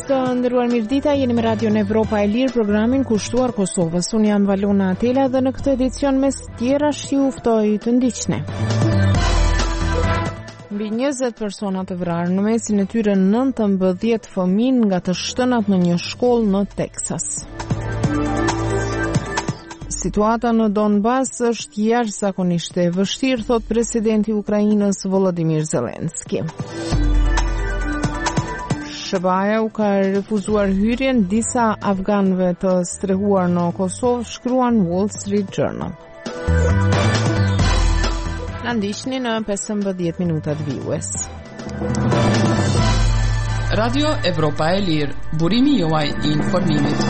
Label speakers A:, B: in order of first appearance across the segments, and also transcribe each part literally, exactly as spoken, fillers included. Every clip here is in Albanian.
A: Të nderuar mirëdita, jeni me Radio Evropa e Lirë, programin kushtuar Kosovës. Unë jam Valona Atela dhe në këtë edicion mes tjera ju ftoj të ndiqni. Mbi njëzet persona të vrarë, në mesin e tyre nëntëmbëdhjetë fëmijë nga të shtënat në një shkollë në Teksas. Situata në Donbas është jashtëzakonisht e vështirë, thot presidenti i Ukrainës Volodymyr Zelensky. Shëbaja u ka refuzuar hyrjen disa afganëve të strehuar në Kosovë, shkruan Wall Street Journal. Na ndiqni në pesëmbëdhjetë minutat vijues.
B: Radio Evropa e Lirë, burimi juaj i informimit.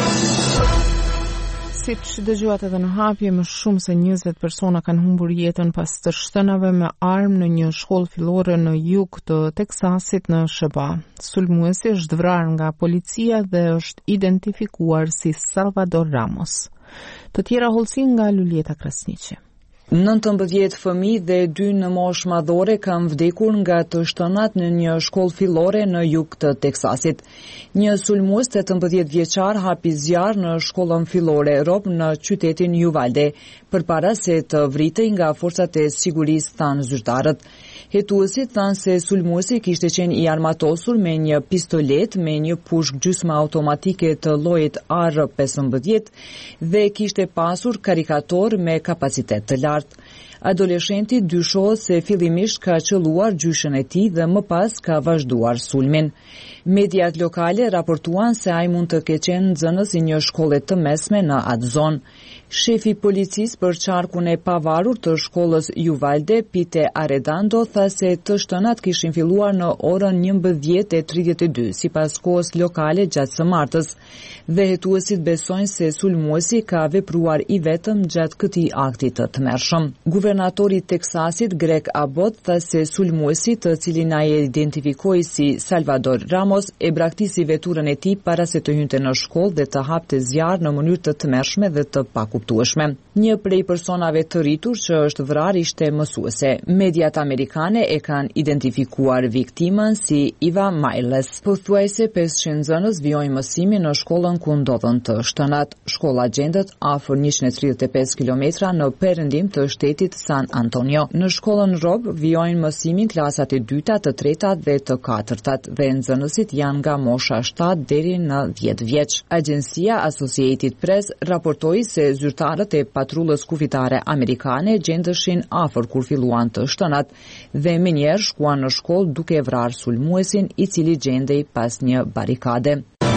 A: Siç dëgjuat edhe në hapje, më shumë se njëzet persona kanë humbur jetën pas të shtënave me armë në një shkollë fillore në jug të Teksasit në Shëba. Sulmuesi është vrarë nga policia dhe është identifikuar si Salvador Ramos. Të tjera hollësi nga Lulieta Krasniqi.
C: nëntëmbëdhjetë fëmijë dhe dy në moshë madhore kanë vdekur nga të shtënat në një shkollë fillore në jug të Teksasit. Një sulmues tetëmbëdhjetë vjeçar hapi zjarr në shkollën fillore Rob në qytetin Uvalde, përpara se të vritej nga forcat e sigurisë, thanë zyrtarët. Hetuesit thanë se sulmuesi kishte qenë i armatosur me një pistolet me një pushk gjysmë automatike të llojit A R pesëmbëdhjetë dhe kishte pasur karikator me kapacitet të lartë. Adoleshenti dyshohet se fillimisht ka qelluar gjyshën e tij dhe më pas ka vazhduar sulmin. Mediat lokale raportuan se ai mund të ketë qenë nxënës i një shkolle të mesme në atë zonë. Shefi policisë për qarkun e pavarur të shkollës Uvalde, Pete Arredondo, tha se të shtënat kishin filluar në orën njëmbëdhjetë e tridhjetë e dy, sipas kohës lokale gjatë së martës, dhe hetuesit besojnë se sulmuesi ka vepruar i vetëm gjatë këtij akti të tmerrshëm. Guvernatori i Teksasit, Greg Abbott, tha se sulmuesi, të cilin ai e identifikoi si Salvador Ramos, e braktisi veturën e tij para se të hynte në shkollë dhe të hapte zjarr në mënyrë të tmerrshme dhe të pakuptueshme. Një prej personave të rritur që është vrarë ishte mësuese. Mediat amerikane e kanë identifikuar viktimën si Eva Miles. Pothuajse pesëqind nxënës vijojnë mësimin në shkollën ku ndodhen të shtënat. Shkolla gjendet afër njëqind e tridhjetë e pesë kilometra në perëndim të shtetit San Antonio. Në shkollën Rob vijojnë mësimin klasat e dyta, të tretat dhe të katërtat dhe nxënësit janë nga mosha shtatë deri në dhjetë vjeç. Agjencia Associated Press raportoi se zyrtarët e patrullës kufitare amerikane gjendeshin afër kur filluan të shtënat dhe menjëherë shkuan në shkollë duke vrarë sulmuesin, i cili gjendej pas një barikade.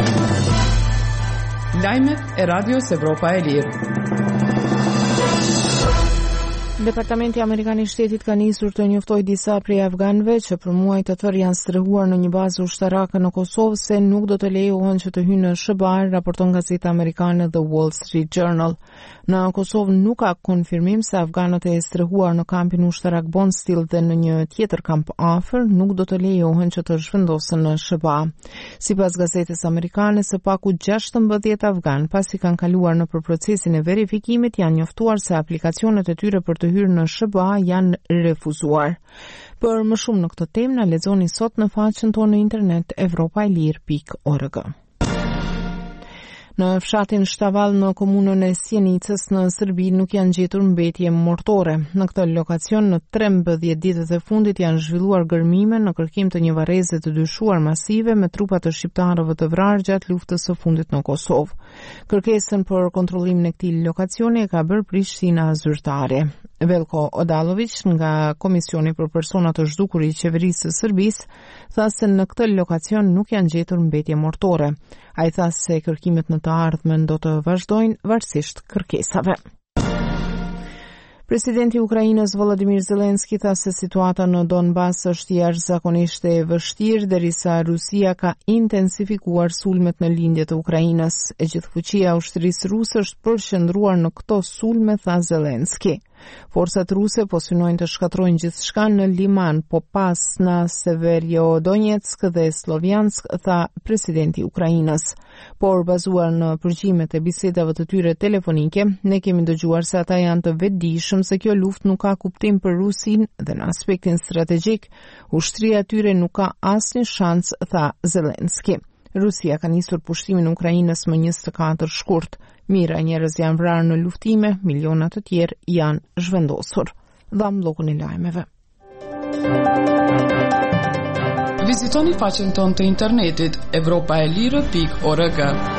B: Lajmet e Radios Evropa e Lirë.
A: Departamenti Amerikan i Shtetit ka nisur të njoftoj disa prej afganëve që për muaj të tërë janë strehuar në një bazë ushtarake në Kosovë se nuk do të lejohen që të hyjnë në Shëbar, raporton gazeta amerikane The Wall Street Journal. Në Kosovë nuk ka konfirmim se afganët e strehuar në kampin ushtarak Bondsteel dhe në një tjetër kamp afër nuk do të lejohen që të zhvendosen në Shëba. Sipas gazetës amerikane, së paku gjashtëmbëdhjetë afgan, pasi kanë kaluar në për procesin e verifikimit, janë njoftuar se aplikacionet e tyre për të hyrë në Shëba janë refuzuar. Për më shumë në këtë temë na lexoni sot në faqen tonë në internet evropailir pikë org. Në fshatin Shtaval në komunën e Sjenicës në Serbi nuk janë gjetur mbetje mortore. Në këtë lokacion në trembëdhjetë ditët e fundit janë zhvilluar gërmime në kërkim të një varreze të dyshuar masive me trupa të shqiptarëve të vrarë gjatë luftës së fundit në Kosovë. Kërkesën për kontrollimin e këtij lokacioni e ka bërë Prishtina zyrtare. Velko Odalović nga Komisioni për persona të zhdukur i qeverisë së Serbisë tha se në këtë lokacion nuk janë gjetur mbetje mortore. Ai tha se kërkimet në të ardhmen do të vazhdojnë varësisht kërkesave. Presidenti i Ukrainës Volodymyr Zelensky tha se situata në Donbas është jashtëzakonisht e vështirë derisa Rusia ka intensifikuar sulmet në lindje të Ukrainës. E gjithfuqia e ushtrisë ruse është përqendruar në këto sulme, tha Zelensky. Forcat ruse po synojnë të shkatrojnë gjithçka në liman, po pas në Severodonetsk dhe Sloviansk, tha presidenti i Ukrainës. Por bazuar në përgjimet e bisedave të tyre telefonike, ne kemi dëgjuar se ata janë të vetëdijshëm se kjo luftë nuk ka kuptim për Rusin dhe në aspektin strategjik, ushtria e tyre nuk ka asnjë shans, tha Zelensky. Rusia ka nisur pushtimin e Ukrainës më njëzet e katër shkurt. Mijëra njerëz janë vrarë në luftime, miliona të tjerë janë zhvendosur. Dham bllokun e lajmeve.
B: Vizitoni faqen tonë të internetit europa e lirë pikë org.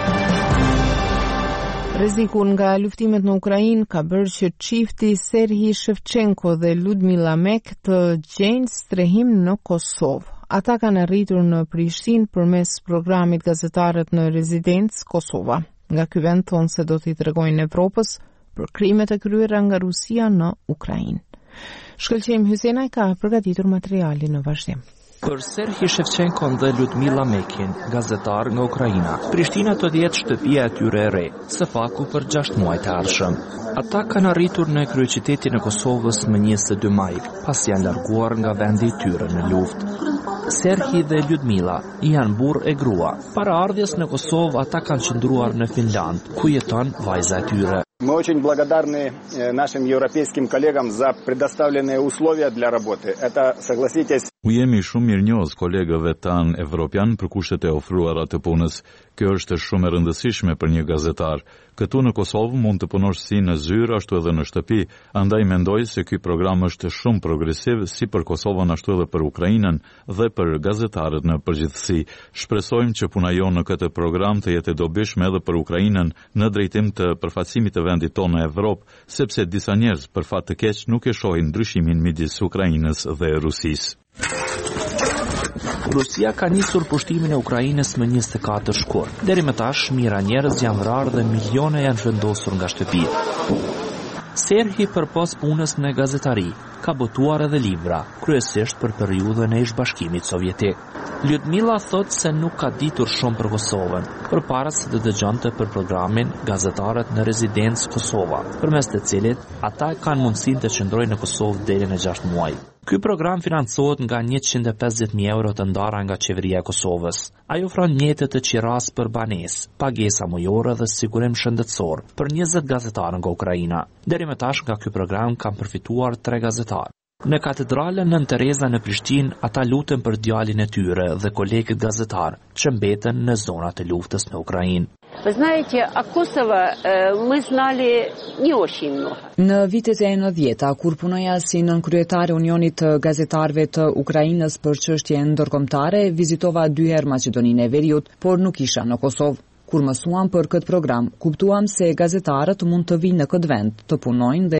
A: Rreziku nga luftimet në Ukrainë ka bërë që çifti Serhij Shevchenko dhe Ludmila Mek të gjejnë strehim në Kosovë. Ata kanë arritur në Prishtinë përmes programit Gazetarët në Rezidencë Kosova. Nga ky vend thonë se do t'i tregojnë Evropës për krimet e kryera nga Rusia në Ukrainë. Shkëlqejm Hysenaj ka përgatitur materialin në vazhdim.
D: Për Serhij Shevchenko dhe Ludmila Mekin, gazetar nga Ukraina, Prishtina do të jetë shtëpia e tyre e re, së paku për gjashtë muaj të ardhshëm. Ata kanë arritur në kryeqytetin e Kosovës më njëzet e dy maj, pas janë larguar nga vendi i tyre në luftë. Serhij dhe Ludmila janë burr e grua. Para ardhjes në Kosovë ata kanë qëndruar në Finland, ku jeton vajza e tyre.
E: Мы очень благодарны нашим европейским коллегам за предоставленные условия для работы. Это, согласитесь...
F: U jemi shumë mirënjohës kolegëve tanë evropian për kushtet e ofruara të punës. Kjo është shumë e rëndësishme për një gazetar. Këtu në Kosovë mund të punosh si në zyrë ashtu edhe në shtëpi, andaj mendoj se ky program është shumë progresiv si për Kosovën ashtu edhe për Ukrainën dhe për gazetarët në përgjithësi. Shpresojmë që puna jonë në këtë program të jetë e dobishme edhe për Ukrainën në drejtim të përfaqësimit të vendit tonë në Evropë, sepse disa njerëz për fat të keq nuk e shohin ndryshimin midis Ukrainës dhe Rusisë.
D: Rusia ka nisur pushtimin e Ukrainës më njëzet e katër shkurt. Deri më tash, mijëra njerëz janë vrarë dhe miliona janë zhvendosur nga shtëpitë. Serhij përpos punës në gazetari ka botuar edhe libra, kryesisht për periudhën e ish-bashkimit sovjetik. Ludmila thot se nuk ka ditur shumë për Kosovën, përpara se të dëgjonte për programin Gazetarët në Rezidencë Kosova, përmes të cilit ata kanë mundësinë të qëndrojnë në Kosovë deri në gjashtë muaj. Ky program financohet nga njëqind e pesëdhjetë mijë euro të ndara nga qeveria e Kosovës. Ai ofron mjete të qiras për banesë, pagesa mujore dhe sigurim shëndetësor për njëzet gazetarë nga Ukraina. Deri më tash nga ky program kanë përfituar tre gazetarë. Në katedralen Nën Tereza në Prishtinë, ata lutën për djalin e tyre dhe kolegët gazetar që mbeten në zonat e luftës në Ukrainë.
G: Вы знаете, о Kosovo мы знали не очень много.
C: Në vitet e nëntëdhjetë, kur punoja si nënkryetare e Unionit të Gazetarëve të Ukrainës për çështje ndërkombëtare, vizitova dy herë Maqedoninë e Veriut, por nuk isha në Kosovë. Kur mësuam për këtë program, kuptuam se gazetarët mund të vinë në këtë vend të punojnë dhe